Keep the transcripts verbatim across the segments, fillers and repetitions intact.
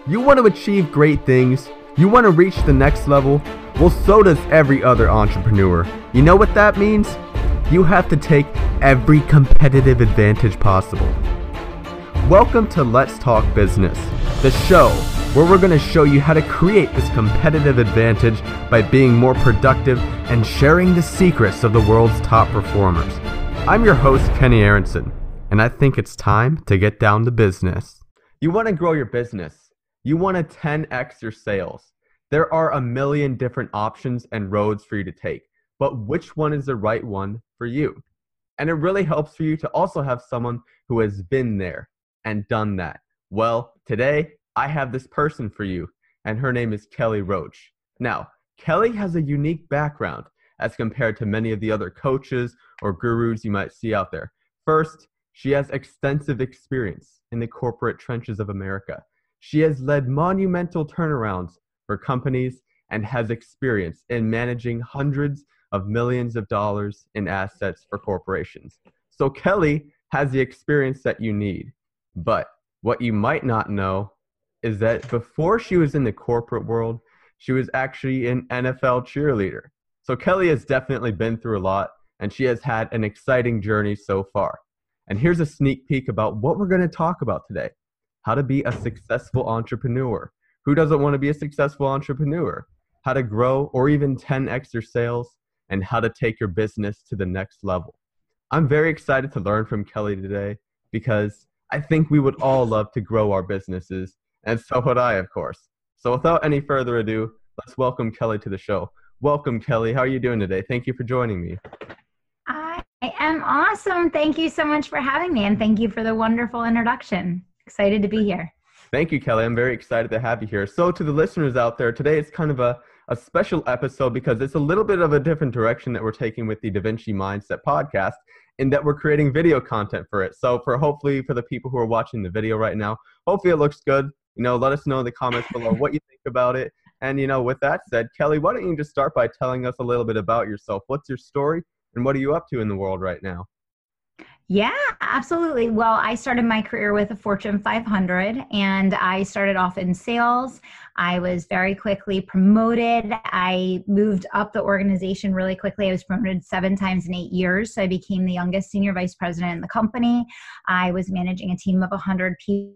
You want to achieve great things? You want to reach the next level? Well, so does every other entrepreneur. You know what that means? You have to take every competitive advantage possible. Welcome to Let's Talk Business, the show where we're going to show you how to create this competitive advantage by being more productive and sharing the secrets of the world's top performers. I'm your host, Kenny Aronson, and I think it's time to get down to business. You want to grow your business. You want to ten X your sales. There are a million different options and roads for you to take, but which one is the right one for you? And it really helps for you to also have someone who has been there and done that. Well, today I have this person for you, and her name is Kelly Roach. Now, Kelly has a unique background as compared to many of the other coaches or gurus you might see out there. First, she has extensive experience in the corporate trenches of America. She has led monumental turnarounds for companies and has experience in managing hundreds of millions of dollars in assets for corporations. So Kelly has the experience that you need. But what you might not know is that before she was in the corporate world, she was actually an N F L cheerleader. So Kelly has definitely been through a lot, and she has had an exciting journey so far. And here's a sneak peek about what we're going to talk about today. How to be a successful entrepreneur. Who doesn't want to be a successful entrepreneur? How to grow or even ten X your sales, and how to take your business to the next level. I'm very excited to learn from Kelly today because I think we would all love to grow our businesses, and so would I, of course. So without any further ado, let's welcome Kelly to the show. Welcome, Kelly. How are you doing today? Thank you for joining me. I am awesome. Thank you so much for having me, and thank you for the wonderful introduction. Excited to be here. Thank you, Kelly. I'm very excited to have you here. So to the listeners out there, today is kind of a, a special episode because it's a little bit of a different direction that we're taking with the Da Vinci Mindset podcast, in that we're creating video content for it. So for hopefully for the people who are watching the video right now, hopefully it looks good. You know, let us know in the comments below what you think about it. And, you know, with that said, Kelly, why don't you just start by telling us a little bit about yourself? What's your story and what are you up to in the world right now? Yeah, absolutely. Well, I started my career with a Fortune five hundred, and I started off in sales. I was very quickly promoted. I moved up the organization really quickly. I was promoted seven times in eight years. So I became the youngest senior vice president in the company. I was managing a team of one hundred people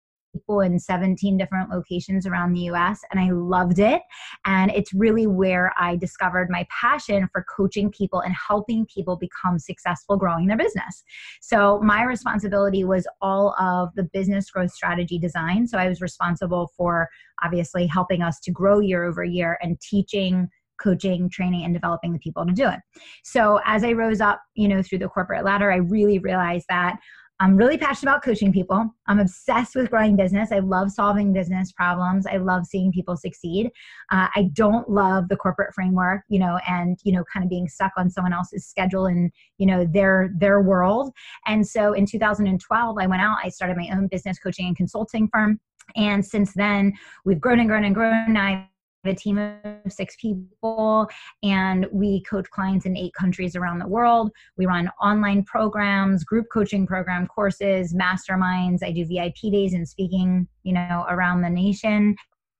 in seventeen different locations around the U S, and I loved it. And it's really where I discovered my passion for coaching people and helping people become successful growing their business. So my responsibility was all of the business growth strategy design. So I was responsible for obviously helping us to grow year over year and teaching, coaching, training, and developing the people to do it. So as I rose up, you know, through the corporate ladder, I really realized that I'm really passionate about coaching people. I'm obsessed with growing business. I love solving business problems. I love seeing people succeed. Uh, I don't love the corporate framework, you know, and, you know, kind of being stuck on someone else's schedule and, you know, their, their world. And so in two thousand twelve, I went out, I started my own business coaching and consulting firm. And since then, we've grown and grown and grown. I a team of six people, and we coach clients in eight countries around the world. We run online programs, group coaching program courses, masterminds. I do V I P days and speaking, you know, around the nation.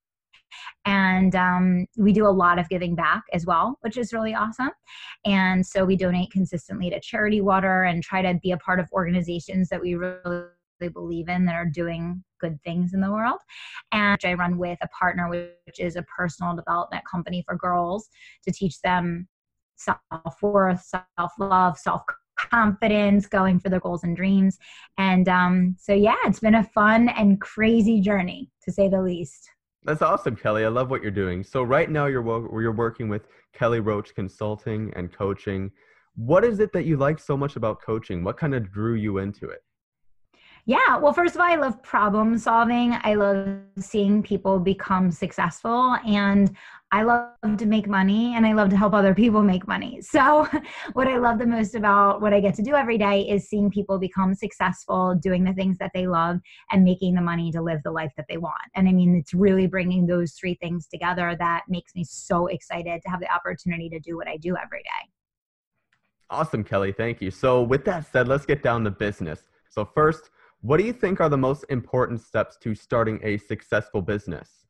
And um, we do a lot of giving back as well, which is really awesome. And so we donate consistently to Charity Water and try to be a part of organizations that we really believe in that are doing good things in the world. And I run with a partner, which is a personal development company for girls to teach them self-worth, self-love, self-confidence, going for their goals and dreams. And um, so, yeah, it's been a fun and crazy journey, to say the least. That's awesome, Kelly. I love what you're doing. So right now you're wo- you're working with Kelly Roach Consulting and Coaching. What is it that you like so much about coaching? What kind of drew you into it? Yeah, well, first of all, I love problem solving. I love seeing people become successful, and I love to make money, and I love to help other people make money. So what I love the most about what I get to do every day is seeing people become successful, doing the things that they love, and making the money to live the life that they want. And I mean, it's really bringing those three things together that makes me so excited to have the opportunity to do what I do every day. Awesome, Kelly. Thank you. So with that said, let's get down to business. So first, What do you think are the most important steps to starting a successful business?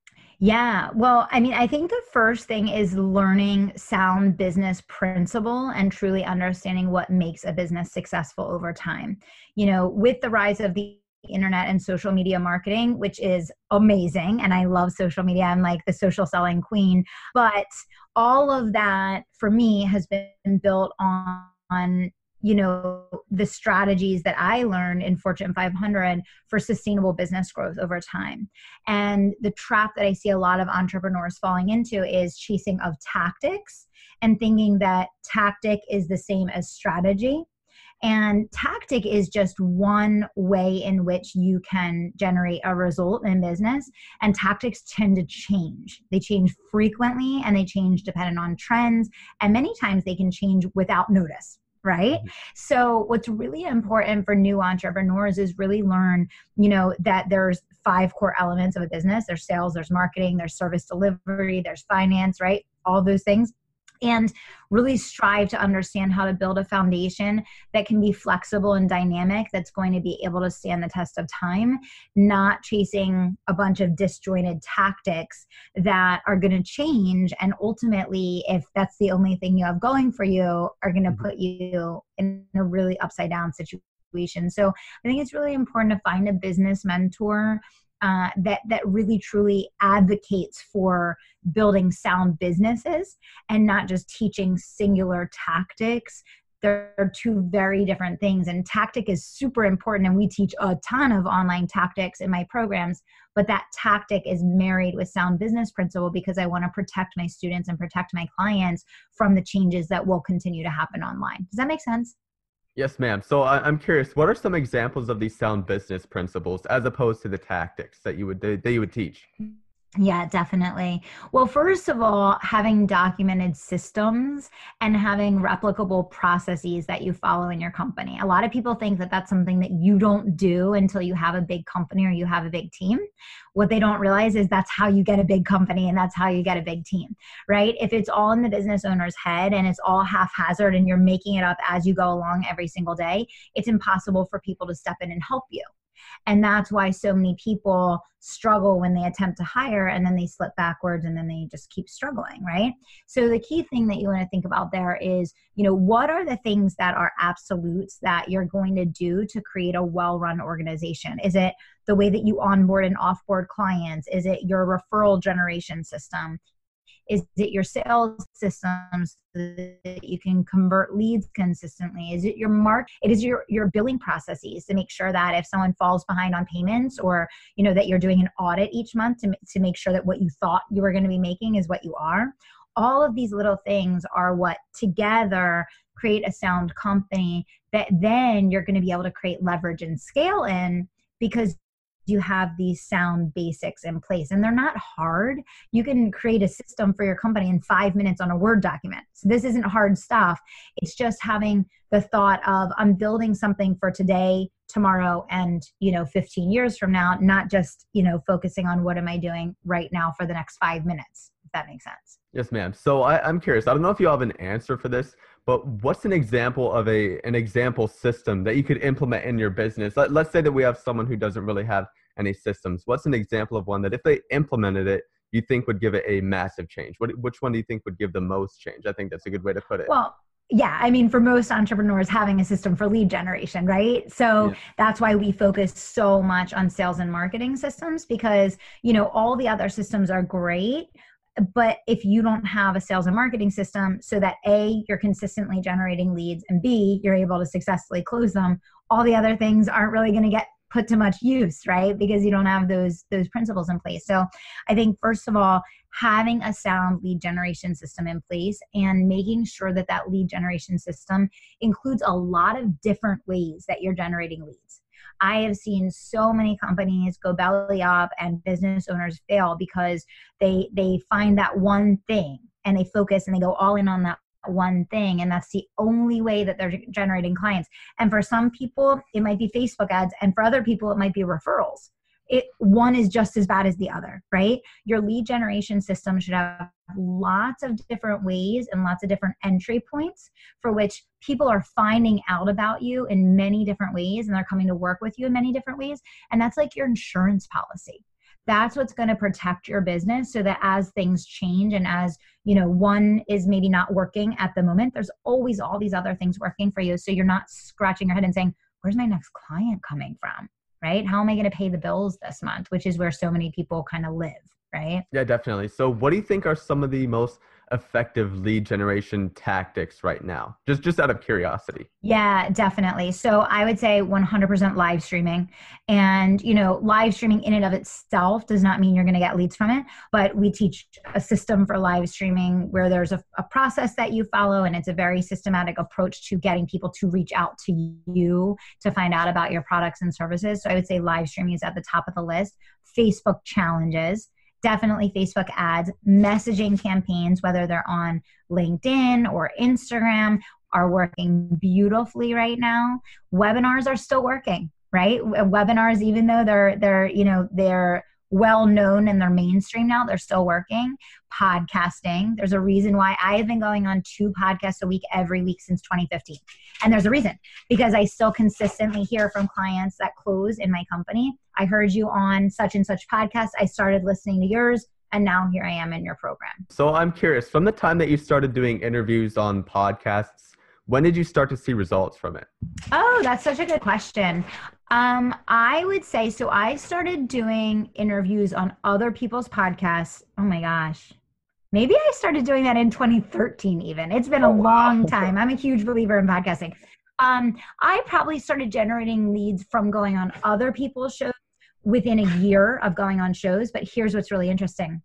Yeah, well, I mean, I think the first thing is learning sound business principle and truly understanding what makes a business successful over time. You know, with the rise of the internet and social media marketing, which is amazing, and I love social media, I'm like the social selling queen, but all of that for me has been built on, on you know, the strategies that I learned in Fortune five hundred for sustainable business growth over time. And the trap that I see a lot of entrepreneurs falling into is chasing of tactics and thinking that tactic is the same as strategy. And tactic is just one way in which you can generate a result in business. And tactics tend to change. They change frequently and they change depending on trends. And many times they can change without notice. Right? So what's really important for new entrepreneurs is really learn, you know, that there's five core elements of a business. There's sales, there's marketing, there's service delivery, there's finance, right? All those things. And really strive to understand how to build a foundation that can be flexible and dynamic, that's going to be able to stand the test of time, not chasing a bunch of disjointed tactics that are going to change. And ultimately, if that's the only thing you have going for you, are going to put you in a really upside down situation. So I think it's really important to find a business mentor Uh, that that really truly advocates for building sound businesses and not just teaching singular tactics. They're two very different things, and tactic is super important, and we teach a ton of online tactics in my programs, but that tactic is married with sound business principle because I want to protect my students and protect my clients from the changes that will continue to happen online. Does that make sense? Yes, ma'am. So I, I'm curious, what are some examples of these sound business principles as opposed to the tactics that you would that you would teach? Yeah, definitely. Well, first of all, having documented systems and having replicable processes that you follow in your company. A lot of people think that that's something that you don't do until you have a big company or you have a big team. What they don't realize is that's how you get a big company and that's how you get a big team, right? If it's all in the business owner's head and it's all haphazard and you're making it up as you go along every single day, it's impossible for people to step in and help you. And that's why so many people struggle when they attempt to hire, and then they slip backwards and then they just keep struggling, right? So the key thing that you want to think about there is, you know, what are the things that are absolutes that you're going to do to create a well-run organization? Is it the way that you onboard and offboard clients? Is it your referral generation system? Is it your sales systems so that you can convert leads consistently? Is it your mark? It is your, your billing processes to make sure that if someone falls behind on payments, or, you know, that you're doing an audit each month to, to make sure that what you thought you were going to be making is what you are. All of these little things are what together create a sound company that then you're going to be able to create leverage and scale in, because you have these sound basics in place, and they're not hard. You can create a system for your company in five minutes on a Word document. So this isn't hard stuff. It's just having the thought of, I'm building something for today, tomorrow, and, you know, fifteen years from now, not just, you know, focusing on what am I doing right now for the next five minutes, if that makes sense. Yes, ma'am. So I, I'm curious. I don't know if you have an answer for this, but what's an example of a an example system that you could implement in your business? Let, let's say that we have someone who doesn't really have any systems. What's an example of one that if they implemented it, you think would give it a massive change? What, which one do you think would give the most change? I think that's a good way to put it. Well, yeah, I mean, for most entrepreneurs, having a system for lead generation, right? So yeah. That's why we focus so much on sales and marketing systems, because, you know, all the other systems are great. But if you don't have a sales and marketing system so that A, you're consistently generating leads, and B, you're able to successfully close them, all the other things aren't really going to get put to much use, right? Because you don't have those those principles in place. So I think, first of all, having a sound lead generation system in place and making sure that that lead generation system includes a lot of different ways that you're generating leads. I have seen so many companies go belly up and business owners fail because they they find that one thing and they focus and they go all in on that one thing, and that's the only way that they're generating clients. And for some people it might be Facebook ads, and for other people it might be referrals. it one is just as bad as the other, right? Your lead generation system should have lots of different ways and lots of different entry points for which people are finding out about you in many different ways, and they're coming to work with you in many different ways. And that's like your insurance policy. That's what's going to protect your business, so that as things change and as, you know, one is maybe not working at the moment, there's always all these other things working for you. So you're not scratching your head and saying, where's my next client coming from, right? How am I going to pay the bills this month? Which is where so many people kind of live, right? Yeah, definitely. So what do you think are some of the most effective lead generation tactics right now? Just just out of curiosity. Yeah, definitely. So I would say one hundred percent live streaming. And, you know, live streaming in and of itself does not mean you're going to get leads from it, but we teach a system for live streaming where there's a, a process that you follow, and it's a very systematic approach to getting people to reach out to you to find out about your products and services. So I would say live streaming is at the top of the list. Facebook challenges. Definitely Facebook ads, messaging campaigns, whether they're on LinkedIn or Instagram, are working beautifully right now. Webinars are still working, right? Webinars, even though they're they're you know they're well known and they're mainstream now, they're still working. Podcasting, there's a reason why I have been going on two podcasts a week every week since twenty fifteen, and there's a reason, because I still consistently hear from clients that close in my company. I heard you on such and such podcast. I started listening to yours, and now here I am in your program. So I'm curious, from the time that you started doing interviews on podcasts, when did you start to see results from it? Oh, that's such a good question. Um, I would say, so I started doing interviews on other people's podcasts. Oh my gosh. Maybe I started doing that in twenty thirteen even. It's been a Oh, wow. long time. I'm a huge believer in podcasting. Um, I probably started generating leads from going on other people's shows within a year of going on shows. But here's what's really interesting.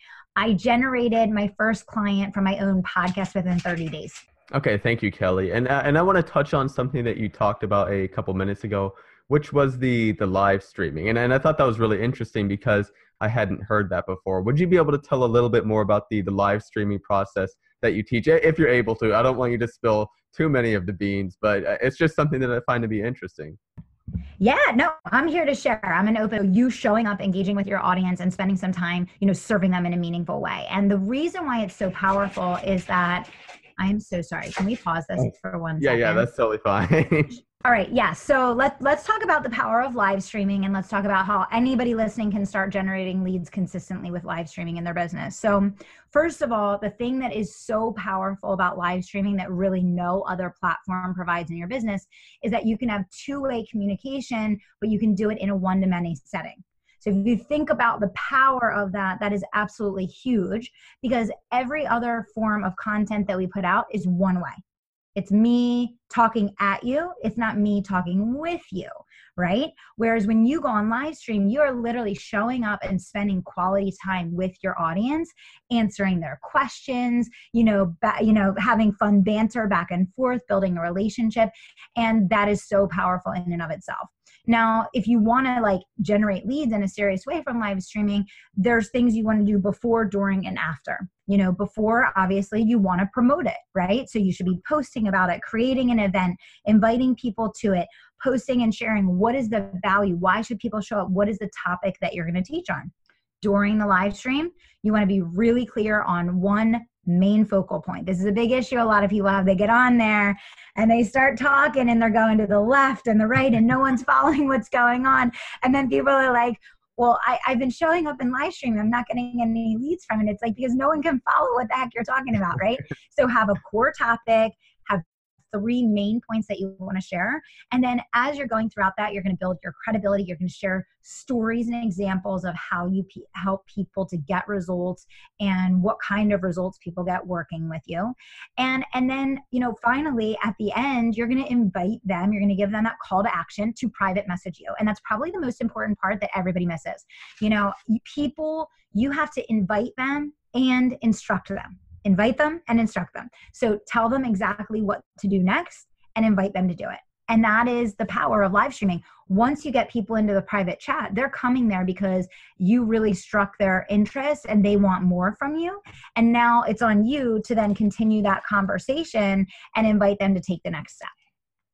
I generated my first client from my own podcast within thirty days. Okay, thank you, Kelly. And uh, and I want to touch on something that you talked about a couple minutes ago, which was the the live streaming. And and I thought that was really interesting because I hadn't heard that before. Would you be able to tell a little bit more about the the live streaming process that you teach, if you're able to? I don't want you to spill too many of the beans, but it's just something that I find to be interesting. Yeah, no, I'm here to share. I'm an open, you showing up, engaging with your audience and spending some time, you know, serving them in a meaningful way. And the reason why it's so powerful is that, I'm so sorry. Can we pause this for one yeah, second? Yeah, that's totally fine. All right. Yeah. So let, let's talk about the power of live streaming, and let's talk about how anybody listening can start generating leads consistently with live streaming in their business. So first of all, the thing that is so powerful about live streaming that really no other platform provides in your business is that you can have two-way communication, but you can do it in a one-to-many setting. So if you think about the power of that, that is absolutely huge, because every other form of content that we put out is one way. It's me talking at you. It's not me talking with you, right? Whereas when you go on live stream, you are literally showing up and spending quality time with your audience, answering their questions, you know, ba- you know, having fun banter back and forth, building a relationship. And that is so powerful in and of itself. Now, if you want to like generate leads in a serious way from live streaming, there's things you want to do before, during, and after. You know, before, obviously, you want to promote it, right? So you should be posting about it, creating an event, inviting people to it, posting and sharing what is the value, why should people show up, what is the topic that you're going to teach on. During the live stream, you want to be really clear on one main focal point. This is a big issue a lot of people have. They get on there and they start talking and they're going to the left and the right and no one's following what's going on. And then people are like, well, I, I've been showing up in live stream. I'm not getting any leads from it. It's like, because no one can follow what the heck you're talking about, right? So have a core topic, have three main points that you want to share. And then as you're going throughout that, you're going to build your credibility. You're going to share stories and examples of how you pe- help people to get results and what kind of results people get working with you. And, and then, you know, finally at the end, you're going to invite them, you're going to give them that call to action to private message you. And that's probably the most important part that everybody misses. You know, people, you have to invite them and instruct them. Invite them and instruct them. So tell them exactly what to do next and invite them to do it. And that is the power of live streaming. Once you get people into the private chat, they're coming there because you really struck their interest and they want more from you. And now it's on you to then continue that conversation and invite them to take the next step.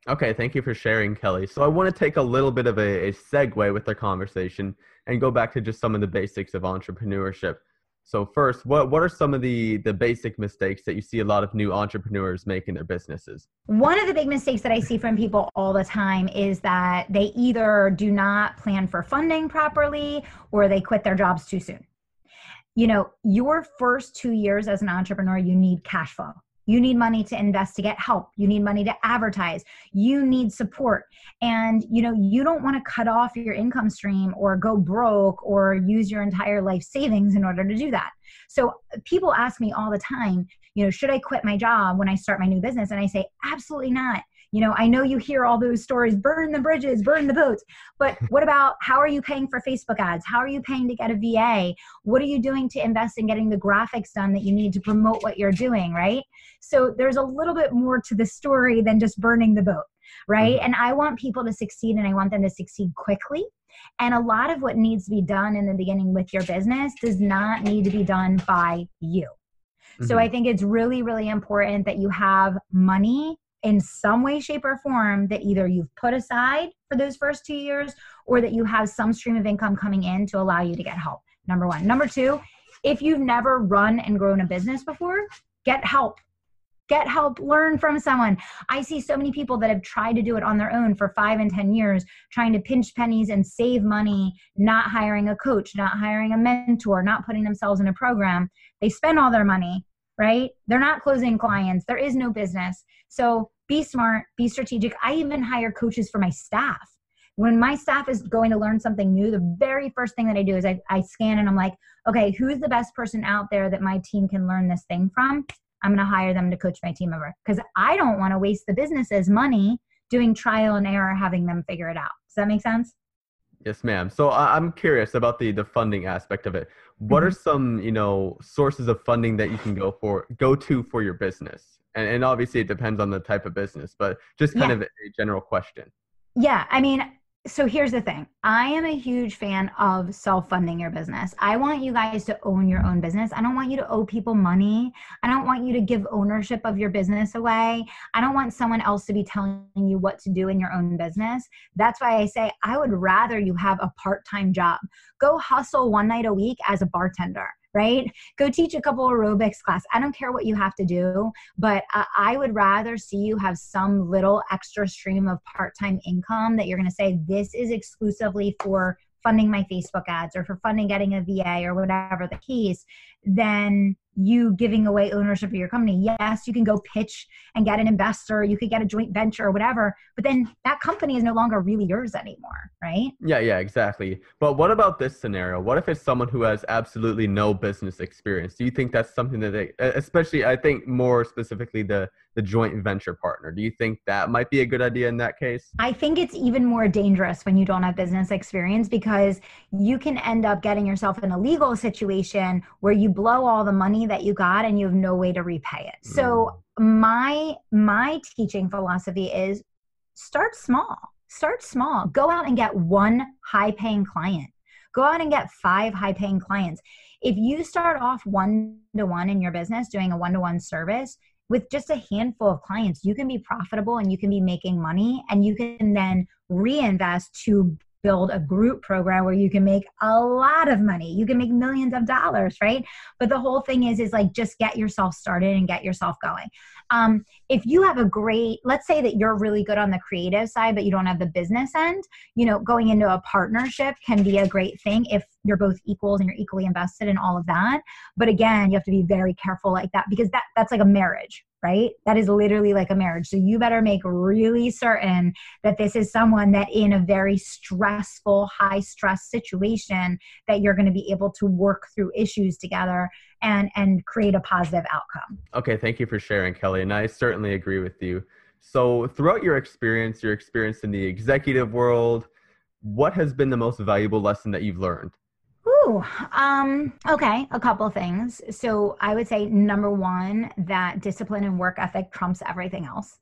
Okay, thank you for sharing, Kelly. So I want to take a little bit of a, a segue with our conversation and go back to just some of the basics of entrepreneurship. So first, what what are some of the the basic mistakes that you see a lot of new entrepreneurs make in their businesses? One of the big mistakes that I see from people all the time is that they either do not plan for funding properly or they quit their jobs too soon. You know, your first two years as an entrepreneur, you need cash flow. You need money to invest to get help. You need money to advertise. You need support. And, you know, you don't want to cut off your income stream or go broke or use your entire life savings in order to do that. So people ask me all the time, you know, should I quit my job when I start my new business? And I say, absolutely not. You know, I know you hear all those stories, burn the bridges, burn the boats, but what about how are you paying for Facebook ads? How are you paying to get a V A? What are you doing to invest in getting the graphics done that you need to promote what you're doing, right? So there's a little bit more to the story than just burning the boat, right? Mm-hmm. And I want people to succeed and I want them to succeed quickly. And a lot of what needs to be done in the beginning with your business does not need to be done by you. Mm-hmm. So I think it's really, really important that you have money in some way, shape, or form that either you've put aside for those first two years or that you have some stream of income coming in to allow you to get help. Number one. Number two, if you've never run and grown a business before, get help. Get help, learn from someone. I see so many people that have tried to do it on their own for five and ten years, trying to pinch pennies and save money, not hiring a coach, not hiring a mentor, not putting themselves in a program. They spend all their money, right? They're not closing clients. There is no business. So be smart, be strategic. I even hire coaches for my staff. When my staff is going to learn something new, the very first thing that I do is I, I scan and I'm like, okay, who's the best person out there that my team can learn this thing from? I'm going to hire them to coach my team over because I don't want to waste the business's money doing trial and error, having them figure it out. Does that make sense? Yes, ma'am. So I- I'm curious about the the funding aspect of it. What mm-hmm. are some, you know, sources of funding that you can go for, go to for your business? And and obviously it depends on the type of business, but just kind yeah. of a general question. Yeah, I mean, so here's the thing. I am a huge fan of self-funding your business. I want you guys to own your own business. I don't want you to owe people money. I don't want you to give ownership of your business away. I don't want someone else to be telling you what to do in your own business. That's why I say I would rather you have a part-time job. Go hustle one night a week as a bartender. Right? Go teach a couple aerobics class. I don't care what you have to do, but uh, I would rather see you have some little extra stream of part-time income that you're going to say, this is exclusively for funding my Facebook ads or for funding getting a V A or whatever the case, than you giving away ownership of your company. Yes, you can go pitch and get an investor. You could get a joint venture or whatever, but then that company is no longer really yours anymore, right? Yeah, yeah, exactly. But what about this scenario? What if it's someone who has absolutely no business experience? Do you think that's something that they, especially, I think more specifically the, the joint venture partner, do you think that might be a good idea in that case? I think it's even more dangerous when you don't have business experience because you can end up getting yourself in a legal situation where you blow all the money that you got and you have no way to repay it. Mm. So my my teaching philosophy is start small. Start small. Go out and get one high-paying client. Go out and get five high-paying clients. If you start off one-to-one in your business doing a one-to-one service with just a handful of clients, you can be profitable and you can be making money and you can then reinvest to build a group program where you can make a lot of money. You can make millions of dollars, right? But the whole thing is, is like, just get yourself started and get yourself going. Um, if you have a great, let's say that you're really good on the creative side, but you don't have the business end, you know, going into a partnership can be a great thing if you're both equals and you're equally invested in all of that. But again, you have to be very careful like that because that that's like a marriage, right? That is literally like a marriage. So you better make really certain that this is someone that in a very stressful, high stress situation that you're going to be able to work through issues together and, and create a positive outcome. Okay. Thank you for sharing, Kelly. And I certainly agree with you. So throughout your experience, your experience in the executive world, what has been the most valuable lesson that you've learned? Ooh, um, okay, a couple things. So I would say number one, that discipline and work ethic trumps everything else.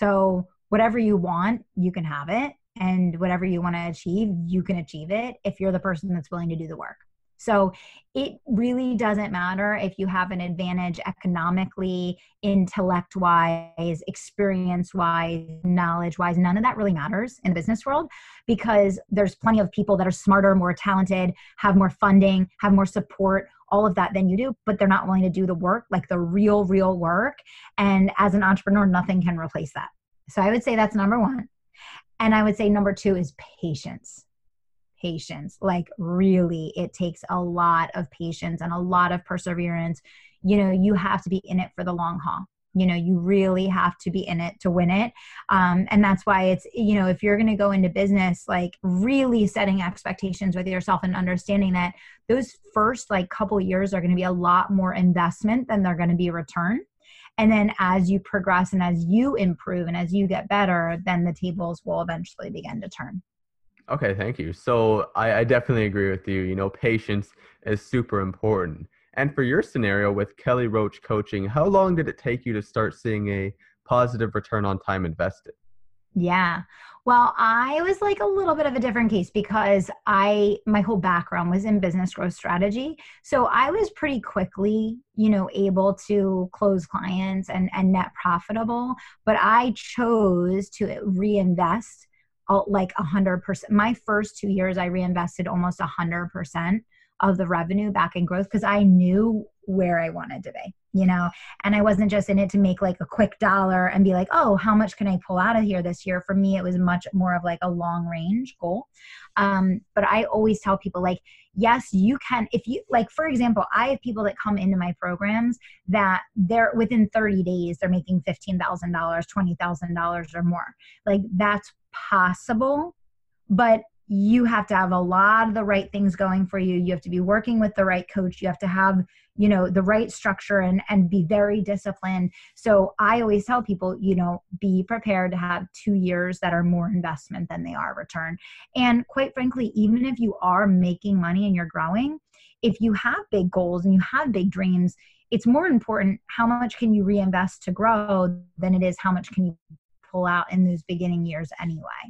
So whatever you want, you can have it. And whatever you want to achieve, you can achieve it if you're the person that's willing to do the work. So it really doesn't matter if you have an advantage economically, intellect wise, experience wise, knowledge wise. None of that really matters in the business world, because there's plenty of people that are smarter, more talented, have more funding, have more support, all of that than you do, but they're not willing to do the work, like the real, real work. And as an entrepreneur, nothing can replace that. So I would say that's number one. And I would say number two is patience. Patience. Like really, it takes a lot of patience and a lot of perseverance. You know, you have to be in it for the long haul. You know, you really have to be in it to win it. Um, and that's why it's, you know, if you're going to go into business, like really setting expectations with yourself and understanding that those first like couple years are going to be a lot more investment than they're going to be return. And then as you progress and as you improve and as you get better, then the tables will eventually begin to turn. Okay, thank you. So I, I definitely agree with you. You know, patience is super important. And for your scenario with Kelly Roach Coaching, how long did it take you to start seeing a positive return on time invested? Yeah. Well, I was like a little bit of a different case because I, my whole background was in business growth strategy. So I was pretty quickly, you know, able to close clients and, and net profitable, but I chose to reinvest uh, like a hundred percent. My first two years, I reinvested almost a hundred percent of the revenue back in growth because I knew where I wanted to be, you know, and I wasn't just in it to make like a quick dollar and be like, oh, how much can I pull out of here this year? For me, it was much more of like a long range goal. Um, but I always tell people like, yes, you can, if you like, for example, I have people that come into my programs that they're within thirty days, they're making fifteen thousand dollars, twenty thousand dollars or more. Like that's possible, but you have to have a lot of the right things going for you. You have to be working with the right coach. You have to have, you know, the right structure and, and be very disciplined. So I always tell people, you know, be prepared to have two years that are more investment than they are return. And quite frankly, even if you are making money and you're growing, if you have big goals and you have big dreams, it's more important how much can you reinvest to grow than it is how much can you pull out in those beginning years anyway.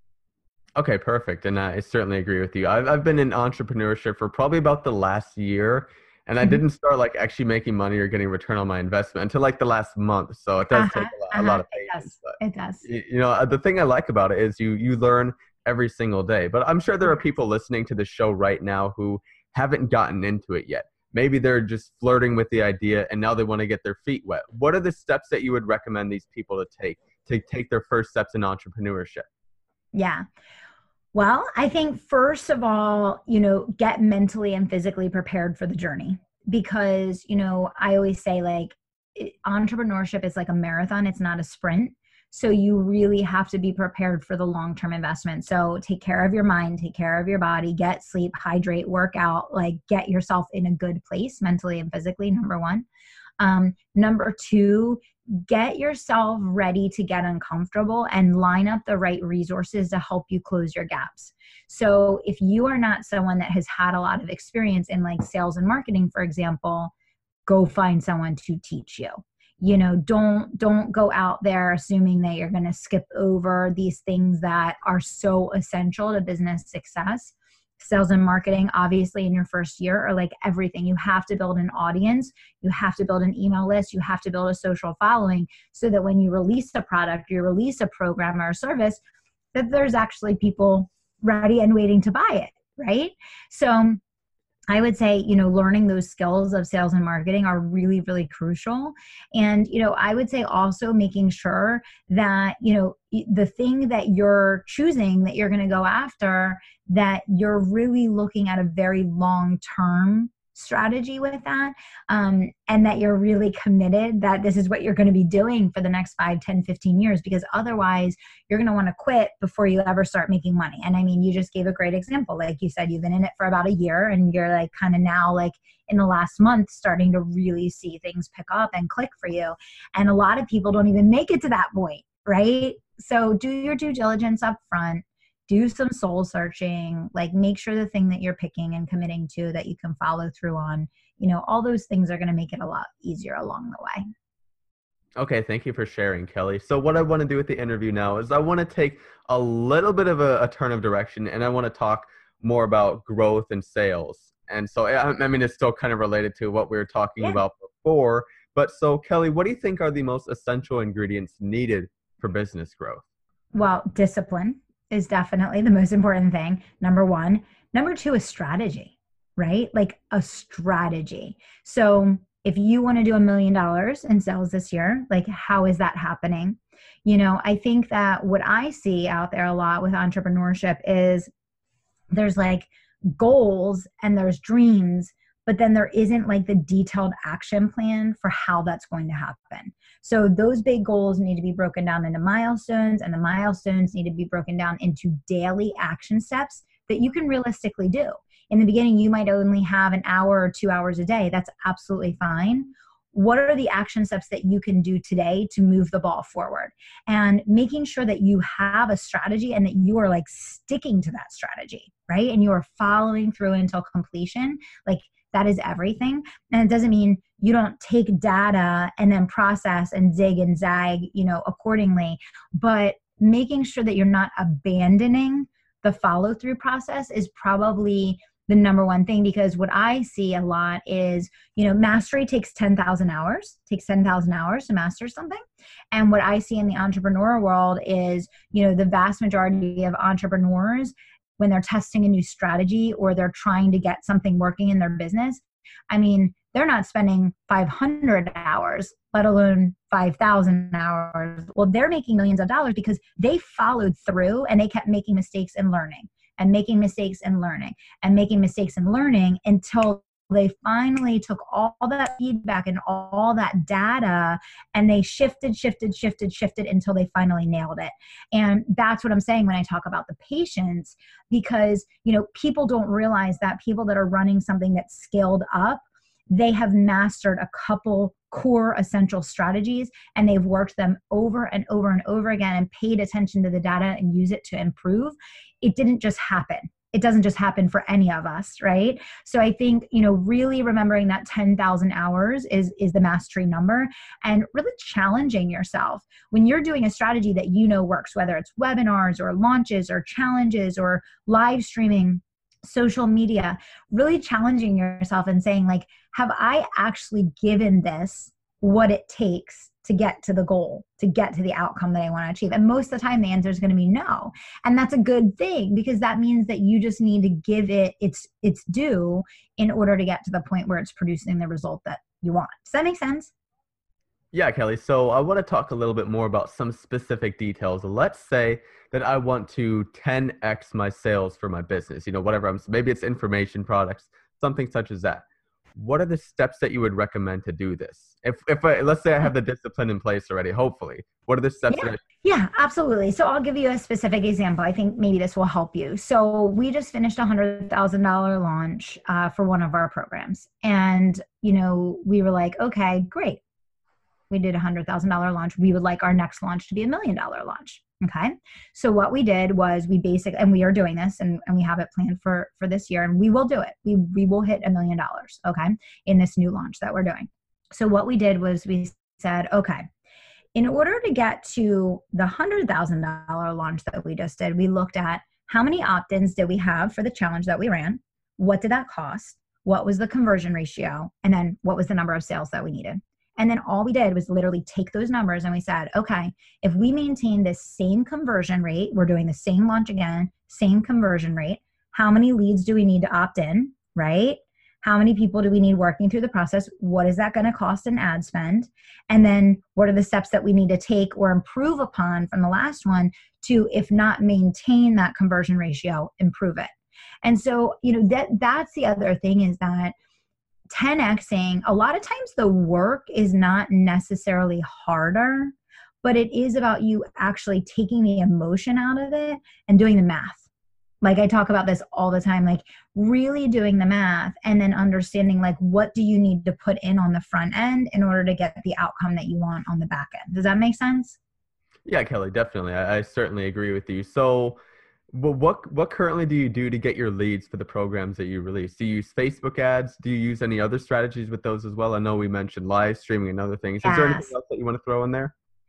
Okay, perfect. And I certainly agree with you. I've, I've been in entrepreneurship for probably about the last year, and I Mm-hmm. didn't start like actually making money or getting return on my investment until like the last month. So it does Uh-huh, take a lot, a uh-huh. lot of It patience. does. But It does. y- you know, uh, the thing I like about it is you you learn every single day. But I'm sure there are people listening to the show right now who haven't gotten into it yet. Maybe they're just flirting with the idea and now they want to get their feet wet. What are the steps that you would recommend these people to take to take their first steps in entrepreneurship? Yeah. Well, I think first of all, you know, get mentally and physically prepared for the journey because, you know, I always say like it, entrepreneurship is like a marathon. It's not a sprint. So you really have to be prepared for the long-term investment. So take care of your mind, take care of your body, get sleep, hydrate, work out, like get yourself in a good place mentally and physically, number one. Um, number two, get yourself ready to get uncomfortable and line up the right resources to help you close your gaps. So if you are not someone that has had a lot of experience in like sales and marketing, for example, go find someone to teach you. You know, don't don't go out there assuming that you're going to skip over these things that are so essential to business success. Sales and marketing, obviously, in your first year are like everything. You have to build an audience. You have to build an email list. You have to build a social following so that when you release a product, you release a program or a service, that there's actually people ready and waiting to buy it, right? So I would say, you know, learning those skills of sales and marketing are really, really crucial. And, you know, I would say also making sure that, you know, the thing that you're choosing that you're going to go after, that you're really looking at a very long-term strategy with that, um, and that you're really committed that this is what you're going to be doing for the next five, ten, fifteen years, because otherwise you're going to want to quit before you ever start making money. And I mean, you just gave a great example. Like you said, you've been in it for about a year and you're like kind of now like in the last month starting to really see things pick up and click for you. And a lot of people don't even make it to that point, right? So do your due diligence up front. Do some soul searching, like make sure the thing that you're picking and committing to that you can follow through on, you know, all those things are going to make it a lot easier along the way. Okay, thank you for sharing, Kelly. So what I want to do with the interview now is I want to take a little bit of a, a turn of direction and I want to talk more about growth and sales. And so, I I mean, it's still kind of related to what we were talking Yeah. about before. But so, Kelly, what do you think are the most essential ingredients needed for business growth? Well, discipline is definitely the most important thing. Number one. Number two is strategy, right? Like a strategy. So if you want to do a million dollars in sales this year, like how is that happening? You know, I think that what I see out there a lot with entrepreneurship is there's like goals and there's dreams, but then there isn't like the detailed action plan for how that's going to happen. So those big goals need to be broken down into milestones, and the milestones need to be broken down into daily action steps that you can realistically do. In the beginning, you might only have an hour or two hours a day. That's absolutely fine. What are the action steps that you can do today to move the ball forward? And making sure that you have a strategy and that you are like sticking to that strategy, right? And you are following through until completion. Like that is everything. And it doesn't mean you don't take data and then process and zig and zag, you know, accordingly, but making sure that you're not abandoning the follow through process is probably the number one thing, because what I see a lot is, you know, mastery takes ten thousand hours, takes ten thousand hours to master something. And what I see in the entrepreneur world is, you know, the vast majority of entrepreneurs, when they're testing a new strategy or they're trying to get something working in their business, I mean, they're not spending five hundred hours, let alone five thousand hours. Well, they're making millions of dollars because they followed through and they kept making mistakes and learning and making mistakes and learning and making mistakes and learning until they finally took all that feedback and all that data and they shifted, shifted, shifted, shifted until they finally nailed it. And that's what I'm saying when I talk about the patience, because, you know, people don't realize that people that are running something that's scaled up, they have mastered a couple core essential strategies and they've worked them over and over and over again and paid attention to the data and use it to improve. It didn't just happen. It doesn't just happen for any of us, right? So I think, you know, really remembering that ten thousand hours is, is the mastery number, and really challenging yourself when you're doing a strategy that you know works, whether it's webinars or launches or challenges or live streaming, social media, really challenging yourself and saying like, have I actually given this what it takes to get to the goal, to get to the outcome that I want to achieve? And most of the time the answer is going to be no. And that's a good thing, because that means that you just need to give it its its due in order to get to the point where it's producing the result that you want. Does that make sense? Yeah, Kelly. So I want to talk a little bit more about some specific details. Let's say that I want to ten X my sales for my business, you know, whatever. I'm, maybe it's information products, something such as that. What are the steps that you would recommend to do this? If, if I, let's say I have the discipline in place already, hopefully, what are the steps? Yeah, that I- yeah, absolutely. So I'll give you a specific example. I think maybe this will help you. So we just finished a one hundred thousand dollars launch uh, for one of our programs. And, you know, we were like, okay, great. We did a one hundred thousand dollars launch. We would like our next launch to be a million dollar launch. Okay. So what we did was we basically, and we are doing this and, and we have it planned for, for this year, and we will do it. We, we will hit a million dollars. Okay. In this new launch that we're doing. So what we did was we said, okay, in order to get to the one hundred thousand dollars launch that we just did, we looked at how many opt-ins did we have for the challenge that we ran? What did that cost? What was the conversion ratio? And then what was the number of sales that we needed? And then all we did was literally take those numbers and we said, okay, if we maintain this same conversion rate, we're doing the same launch again, same conversion rate, how many leads do we need to opt in, right? How many people do we need working through the process? What is that going to cost in ad spend? And then what are the steps that we need to take or improve upon from the last one to, if not maintain that conversion ratio, improve it? And so, you know, that that's the other thing, is that ten Xing, a lot of times the work is not necessarily harder, but it is about you actually taking the emotion out of it and doing the math. Like I talk about this all the time, like really doing the math and then understanding like, what do you need to put in on the front end in order to get the outcome that you want on the back end? Does that make sense? Yeah, Kelly, definitely. I, I certainly agree with you. So Well, what what currently do you do to get your leads for the programs that you release? Do you use Facebook ads? Do you use any other strategies with those as well? I know we mentioned live streaming and other things. Is there anything Yes. else that you want to throw in there?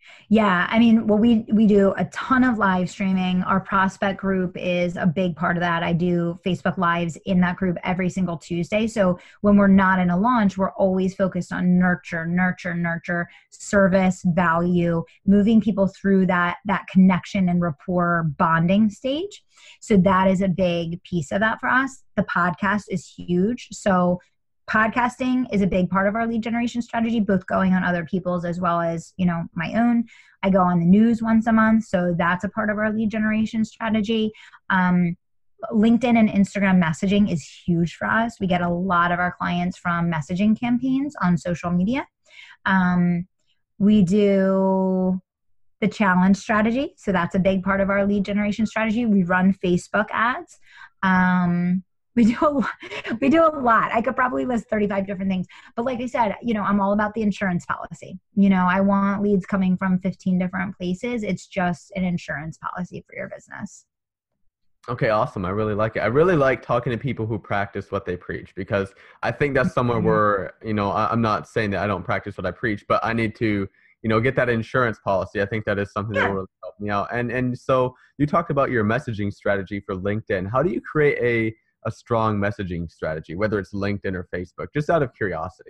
Yeah, I mean, well, we we do a ton of live streaming. Our prospect group is a big part of that. I do Facebook Lives in that group every single Tuesday. So when we're not in a launch, we're always focused on nurture, nurture, nurture, service, value, moving people through that that connection and rapport bonding stage. So that is a big piece of that for us. The podcast is huge. So podcasting is a big part of our lead generation strategy, both going on other people's as well as, you know, my own. I go on the news once a month, so that's a part of our lead generation strategy. Um, LinkedIn and Instagram messaging is huge for us. We get a lot of our clients from messaging campaigns on social media. Um, we do the challenge strategy, so that's a big part of our lead generation strategy. We run Facebook ads. Um, We do a lot. We do a lot. I could probably list thirty-five different things. But like I said, you know, I'm all about the insurance policy. You know, I want leads coming from fifteen different places. It's just an insurance policy for your business. Okay, awesome. I really like it. I really like talking to people who practice what they preach, because I think that's somewhere where, you know, I, I'm not saying that I don't practice what I preach, but I need to, you know, get that insurance policy. I think that is something Yeah. that will really help me out. And and so you talked about your messaging strategy for LinkedIn. How do you create a a strong messaging strategy, whether it's LinkedIn or Facebook, just out of curiosity?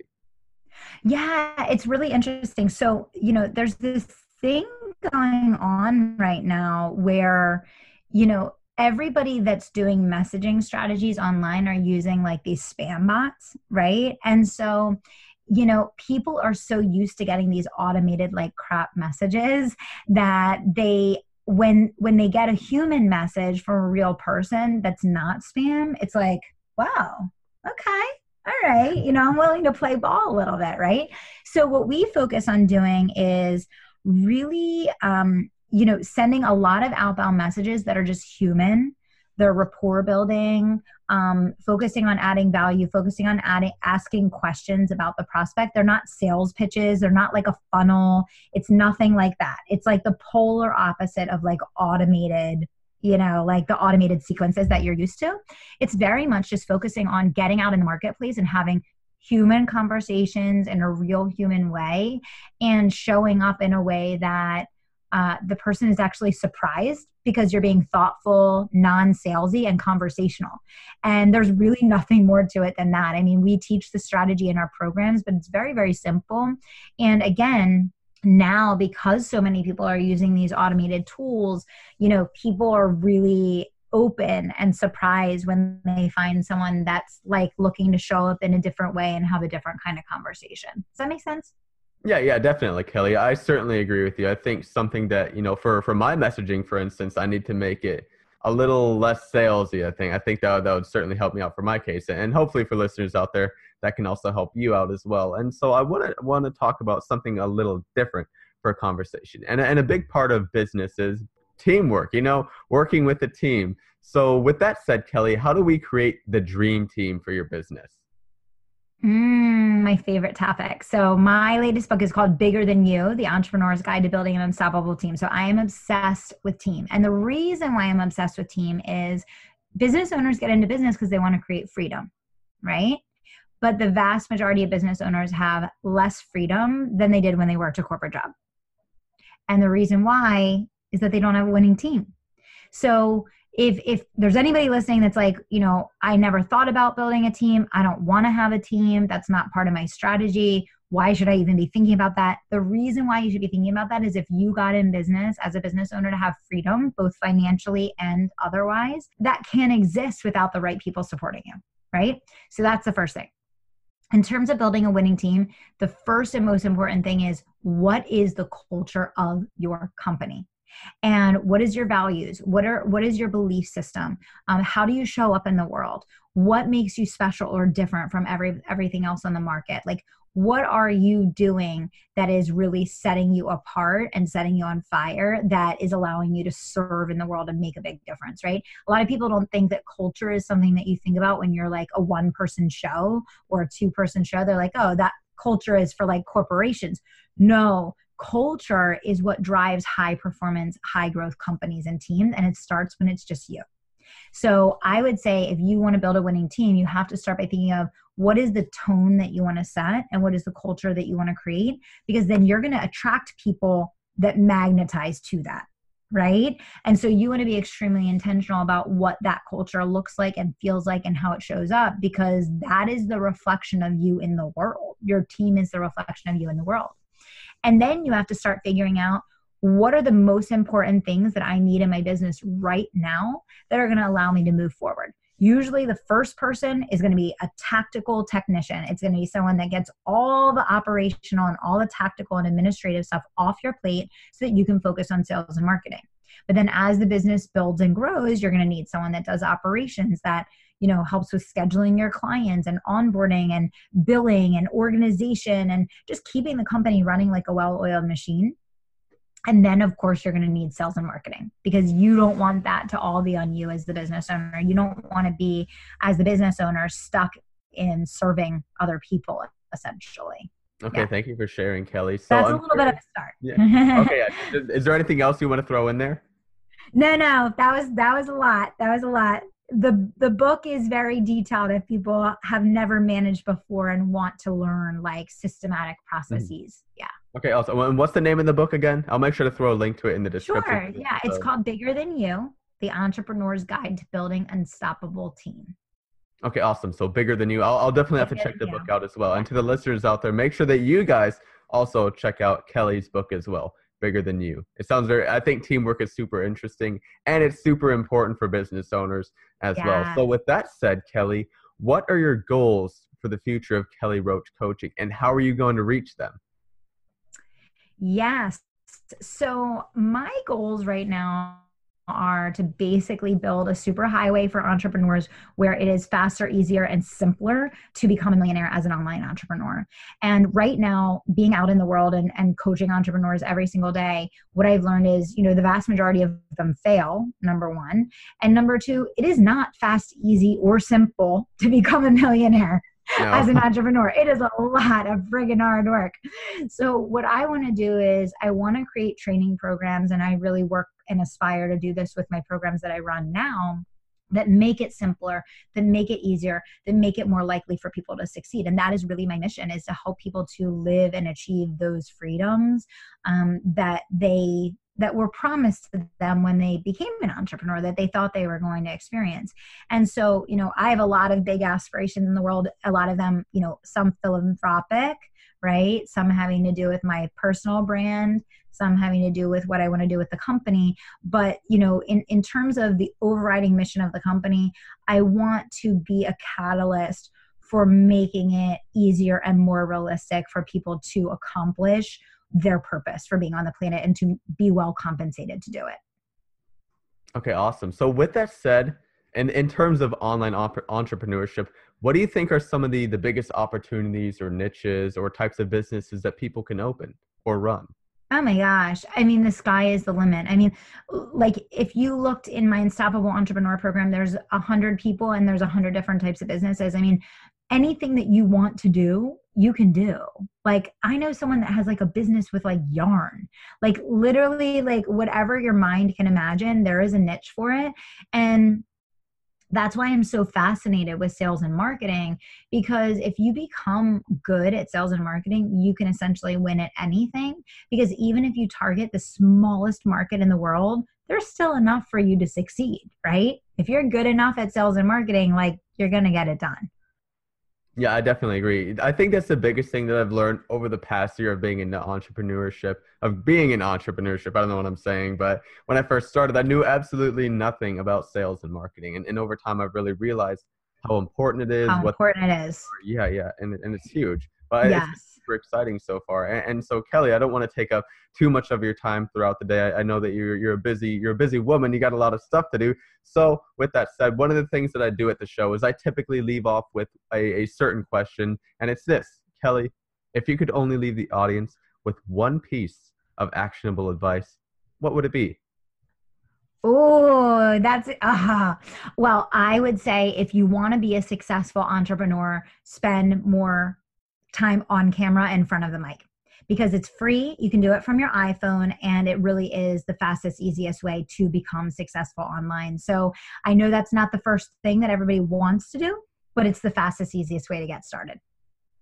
Yeah, it's really interesting. So, you know, there's this thing going on right now where, you know, everybody that's doing messaging strategies online are using like these spam bots, right? And so, you know, people are so used to getting these automated like crap messages that they when when they get a human message from a real person that's not spam, it's like, wow, okay, all right, you know, I'm willing to play ball a little bit, right? So what we focus on doing is really, um, you know, sending a lot of outbound messages that are just human. They're rapport building, um, focusing on adding value, focusing on adding, asking questions about the prospect. They're not sales pitches. They're not like a funnel. It's nothing like that. It's like the polar opposite of like automated, you know, like the automated sequences that you're used to. It's very much just focusing on getting out in the marketplace and having human conversations in a real human way and showing up in a way that Uh, the person is actually surprised because you're being thoughtful, non-salesy, and conversational. And there's really nothing more to it than that. I mean, we teach the strategy in our programs, but it's very, very simple. And again, now because so many people are using these automated tools, you know, people are really open and surprised when they find someone that's like looking to show up in a different way and have a different kind of conversation. Does that make sense? Yeah, yeah, definitely, Kelly. I certainly agree with you. I think something that, you know, for, for my messaging, for instance, I need to make it a little less salesy, I think. I think that, that would certainly help me out for my case. And hopefully for listeners out there, that can also help you out as well. And so I want to want to talk about something a little different for a conversation. And, and a big part of business is teamwork, you know, working with a team. So with that said, Kelly, how do we create the dream team for your business? Mm, my favorite topic. So my latest book is called Bigger Than You, The Entrepreneur's Guide to Building an Unstoppable Team. So I am obsessed with team. And the reason why I'm obsessed with team is business owners get into business because they want to create freedom, right? But the vast majority of business owners have less freedom than they did when they worked a corporate job. And the reason why is that they don't have a winning team. So If if there's anybody listening that's like, you know, I never thought about building a team. I don't want to have a team. That's not part of my strategy. Why should I even be thinking about that? The reason why you should be thinking about that is if you got in business as a business owner to have freedom, both financially and otherwise, that can't exist without the right people supporting you, right? So that's the first thing. In terms of building a winning team, the first and most important thing is, what is the culture of your company? And what is your values? What are what is your belief system? Um, how do you show up in the world? What makes you special or different from every everything else on the market? Like, what are you doing that is really setting you apart and setting you on fire, that is allowing you to serve in the world and make a big difference, right? A lot of people don't think that culture is something that you think about when you're like a one-person show or a two-person show. They're like, oh, that culture is for like corporations. No. Culture is what drives high performance, high growth companies and teams. And it starts when it's just you. So I would say if you want to build a winning team, you have to start by thinking of what is the tone that you want to set and what is the culture that you want to create, because then you're going to attract people that magnetize to that. Right. And so you want to be extremely intentional about what that culture looks like and feels like and how it shows up, because that is the reflection of you in the world. Your team is the reflection of you in the world. And then you have to start figuring out, what are the most important things that I need in my business right now that are going to allow me to move forward? Usually the first person is going to be a tactical technician. It's going to be someone that gets all the operational and all the tactical and administrative stuff off your plate so that you can focus on sales and marketing. But then as the business builds and grows, you're going to need someone that does operations, that, you know, helps with scheduling your clients and onboarding and billing and organization and just keeping the company running like a well-oiled machine. And then, of course, you're going to need sales and marketing, because you don't want that to all be on you as the business owner. You don't want to be, as the business owner, stuck in serving other people, essentially. Okay, yeah. Thank you for sharing, Kelly. So That's I'm a little curious. bit of a start. Yeah. Okay. Yeah. Is, is there anything else you want to throw in there? No, no, that was that was a lot. That was a lot. The the book is very detailed if people have never managed before and want to learn like systematic processes. Mm-hmm. Yeah. Okay, awesome. And what's the name of the book again? I'll make sure to throw a link to it in the description. Sure. Yeah, it's called Bigger Than You: The Entrepreneur's Guide to Building Unstoppable Team. Okay, awesome. So Bigger Than You. I'll, I'll definitely have to check the book out as well. And to the listeners out there, make sure that you guys also check out Kelly's book as well, Bigger Than You. It sounds very, I think teamwork is super interesting, and it's super important for business owners as yeah. well. So with that said, Kelly, what are your goals for the future of Kelly Roach Coaching, and how are you going to reach them? Yes. So my goals right now are to basically build a superhighway for entrepreneurs where it is faster, easier, and simpler to become a millionaire as an online entrepreneur. And right now, being out in the world and, and coaching entrepreneurs every single day, what I've learned is, you know, the vast majority of them fail, number one. And number two, it is not fast, easy, or simple to become a millionaire. No. As an entrepreneur, it is a lot of friggin' hard work. So what I want to do is I want to create training programs, and I really work and aspire to do this with my programs that I run now, that make it simpler, that make it easier, that make it more likely for people to succeed. And that is really my mission, is to help people to live and achieve those freedoms um, that they that were promised to them when they became an entrepreneur, that they thought they were going to experience. And so, you know, I have a lot of big aspirations in the world, a lot of them, you know, some philanthropic, right? Some having to do with my personal brand, some having to do with what I want to do with the company. But, you know, in, in terms of the overriding mission of the company, I want to be a catalyst for making it easier and more realistic for people to accomplish their purpose for being on the planet, and to be well compensated to do it. Okay, awesome. So with that said, and in terms of online op- entrepreneurship, what do you think are some of the, the biggest opportunities or niches or types of businesses that people can open or run? Oh my gosh. I mean, the sky is the limit. I mean, like if you looked in my Unstoppable Entrepreneur program, there's a hundred people and there's a hundred different types of businesses. I mean, anything that you want to do, you can do. Like, I know someone that has like a business with like yarn, like literally like whatever your mind can imagine, there is a niche for it. And that's why I'm so fascinated with sales and marketing, because if you become good at sales and marketing, you can essentially win at anything, because even if you target the smallest market in the world, there's still enough for you to succeed, right? If you're good enough at sales and marketing, like you're going to get it done. Yeah, I definitely agree. I think that's the biggest thing that I've learned over the past year of being into entrepreneurship, of being in entrepreneurship. I don't know what I'm saying, but when I first started, I knew absolutely nothing about sales and marketing. And, and over time, I've really realized how important it is. How what important it is. Yeah, yeah. And, and it's huge. But yes. It's super exciting so far. And, and so, Kelly, I don't want to take up too much of your time throughout the day. I, I know that you're you're a busy you're a busy woman. You got a lot of stuff to do. So with that said, one of the things that I do at the show is I typically leave off with a, a certain question, and it's this: Kelly, if you could only leave the audience with one piece of actionable advice, what would it be? Oh, that's, uh, well, I would say if you want to be a successful entrepreneur, spend more time on camera in front of the mic, because it's free. You can do it from your iPhone, and it really is the fastest, easiest way to become successful online. So I know that's not the first thing that everybody wants to do, but it's the fastest, easiest way to get started.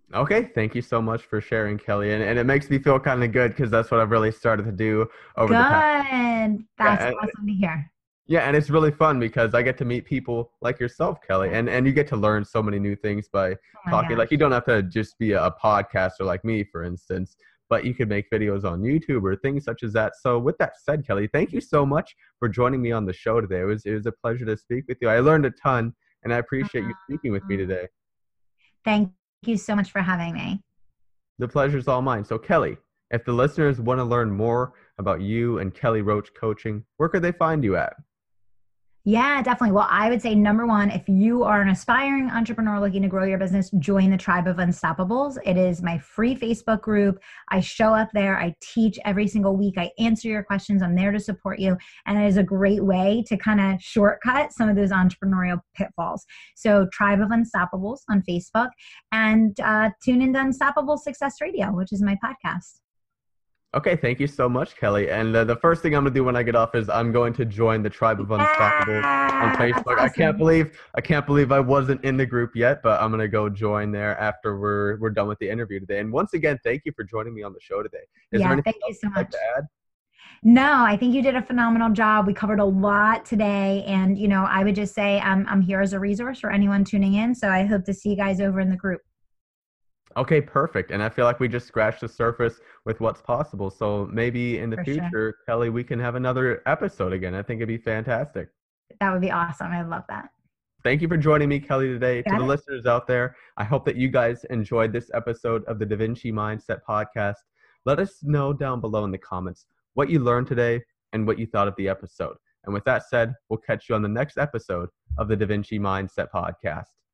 Okay, thank you so much for sharing, Kelly. And, and it makes me feel kind of good because that's what I've really started to do over the past. Good. That's Yeah, awesome to hear. yeah, and it's really fun because I get to meet people like yourself, Kelly, and and you get to learn so many new things by Oh my talking. Like gosh. you don't have to just be a podcaster like me, for instance, but you could make videos on YouTube or things such as that. So with that said, Kelly, thank you so much for joining me on the show today. It was it was a pleasure to speak with you. I learned a ton, and I appreciate you speaking with me Um, today. Thank you so much for having me. The pleasure's all mine. So Kelly, if the listeners want to learn more about you and Kelly Roach Coaching, where could they find you at? Yeah, definitely. Well, I would say number one, if you are an aspiring entrepreneur looking to grow your business, join the Tribe of Unstoppables. It is my free Facebook group. I show up there. I teach every single week. I answer your questions. I'm there to support you. And it is a great way to kind of shortcut some of those entrepreneurial pitfalls. So Tribe of Unstoppables on Facebook, and uh, tune into Unstoppable Success Radio, which is my podcast. Okay, thank you so much, Kelly. And uh, the first thing I'm gonna do when I get off is I'm going to join the Tribe of Unstoppables on Yeah, that's Facebook. I can't awesome. believe I can't believe I wasn't in the group yet, but I'm gonna go join there after we're we're done with the interview today. And once again, thank you for joining me on the show today. Is there Yeah, anything thank you else so you'd like much. to add? No, I think you did a phenomenal job. We covered a lot today. And, you know, I would just say I'm, I'm here as a resource for anyone tuning in. So I hope to see you guys over in the group. Okay, perfect. And I feel like we just scratched the surface with what's possible. So maybe in the For sure. future, Kelly, we can have another episode again. I think it'd be fantastic. That would be awesome. I love that. Thank you for joining me, Kelly, today. To Got the it? listeners out there, I hope that you guys enjoyed this episode of the Da Vinci Mindset Podcast. Let us know down below in the comments what you learned today and what you thought of the episode. And with that said, we'll catch you on the next episode of the Da Vinci Mindset Podcast.